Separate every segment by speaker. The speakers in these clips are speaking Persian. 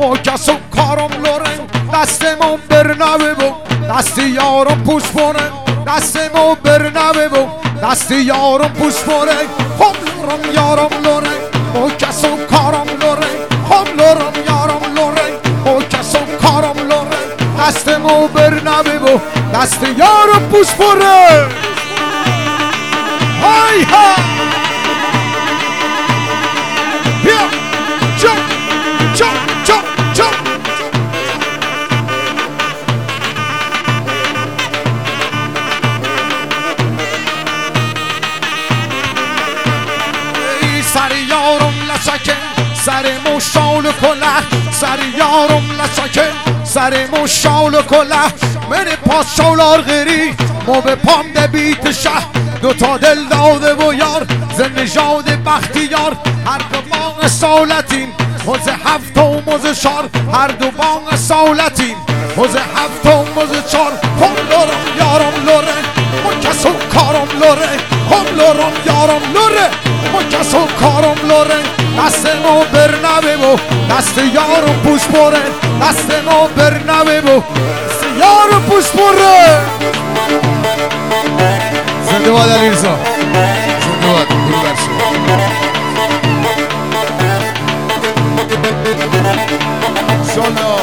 Speaker 1: با کس و کارم لورن دستمون برنوه بو دست یارم پوش بونه دستمون برنوه بو دست یارم پوش بونه هم لورم یارم لورن با کس و کارم لورن هم لورم یارم لورن با کس و کارم لورن دستمون برنوه بو دست یارم پوش بونه های ها بیا چون چون چون چون ای سر یارم لچکه سر مشال و کله سر یارم لچکه سر مشال و کله من پاس شولار غیری ما به پام دبیت شهر دوتا دل داده و یار زنجاد بختیار هر دو بانگ سالتیم موز هفت و موز چار هر دو بانگ سالتیم موز هفت و موز چار هم لورم یارم لوره ما کس و کارم لوره هم لورم یارم لوره ما کس و کارم لوره دست ما برنوه بو دست یارم پوش بره دست ما برنوه بو دست یارم پوش بره زنده باد علیرضا زنده باد برو برشو انشالله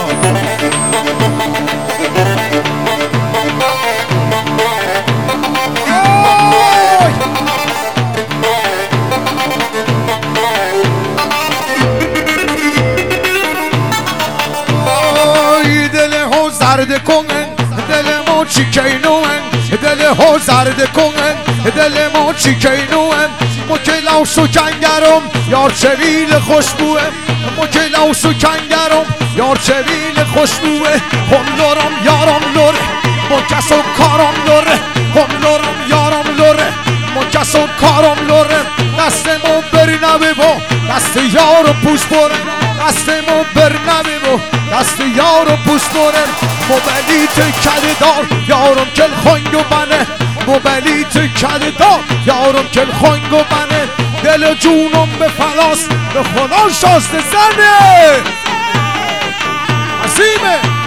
Speaker 1: آی دل ها زرد کنن دل ما چیکینوان دل ها زرد کنن دل ما چیکینوان مکلاوس و کنگرم یار چویل خوشبوه مکلاوس و کنگرم یار چویل خوشبوه هم لورم یارم لوره ما کس و کارم لوره هم لورم یارم لوره ما کس و کارم لوره دست ما برنوه با دست یارم پوش بره دست ما برنوه با دست یارم پوش بره موبلیت کده دار یارم کل خنگ و منه موبلیت کده دار یارم کل خنگ و منه دل جونم به فلاس به خدا شاسته زنه عظیمه